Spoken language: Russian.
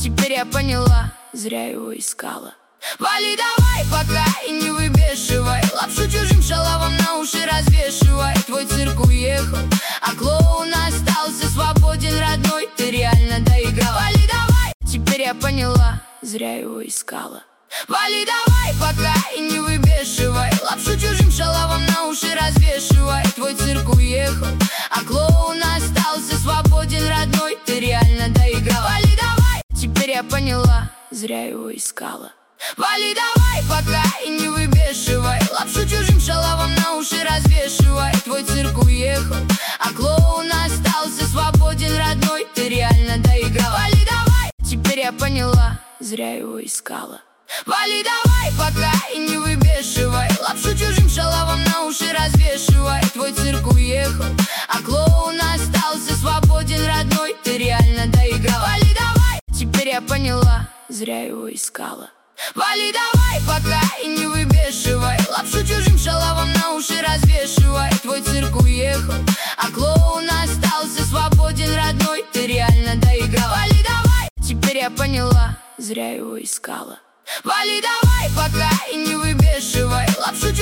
теперь я поняла, зря его искала. Вали давай пока и не выбешивай, лапшу чужим шалавам на уши развешивай. Твой цирк уехал, а клоун остался свободен, родной, ты реально доиграл. Вали давай, теперь я поняла, зря его искала. Вали давай пока и не выбешивай, лапшу чужим шалавам на уши развешивай. Твой цирк уехал, а клоун остался свободен, родной, ты реально доиграл. Вали давай, теперь я поняла, зря его искала. Вали давай пока и не выбешивай, лапшу чужим шалавам на уши развешивай. Твой цирк уехал, а клоун остался свободен, родной, ты реально доиграл. Вали давай, теперь я поняла, зря его искала. Вали давай пока и не выбешивай, лапшу чужим шалавам на уши развешивай. Твой цирк уехал, а клоун остался свободен, родной, ты реально доиграл. Вали давай, теперь я поняла, зря его искала. Вали давай пока и не выбешивай, лапшу чужим шалавам на уши развешивай. Твой цирк уехал, а клоун остался свободен, родной, ты реально доиграл. Вали давай, теперь я поняла, зря его искала. Вали давай пока и не выбешивай, лапшу